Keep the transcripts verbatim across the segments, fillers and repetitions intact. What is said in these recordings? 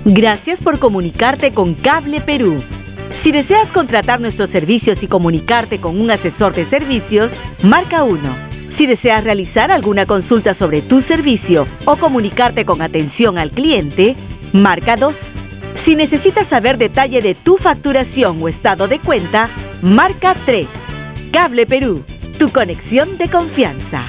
Gracias por comunicarte con Cable Perú. Si deseas contratar nuestros servicios y comunicarte con un asesor de servicios, marca uno. Si deseas realizar alguna consulta sobre tu servicio o comunicarte con atención al cliente, marca dos. Si necesitas saber detalle de tu facturación o estado de cuenta, marca tres. Cable Perú, tu conexión de confianza.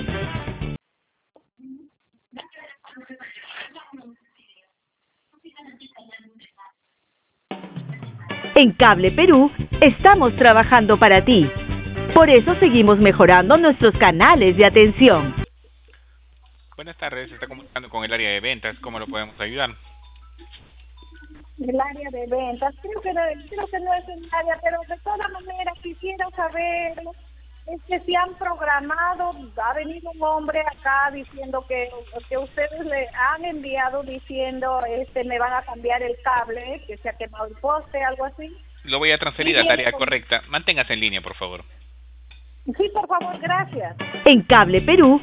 En Cable Perú estamos trabajando para ti. Por eso seguimos mejorando nuestros canales de atención. Buenas tardes, se está comunicando con el área de ventas. ¿Cómo lo podemos ayudar? El área de ventas, creo que no, creo que no es el área, pero de todas maneras quisiera saber este, si han programado. Ha venido un hombre acá diciendo que, que ustedes le han enviado diciendo este me van a cambiar el cable, que se ha quemado el poste, algo así. Lo voy a transferir al área correcta. Manténgase en línea, por favor. Sí, por favor, gracias. En Cable Perú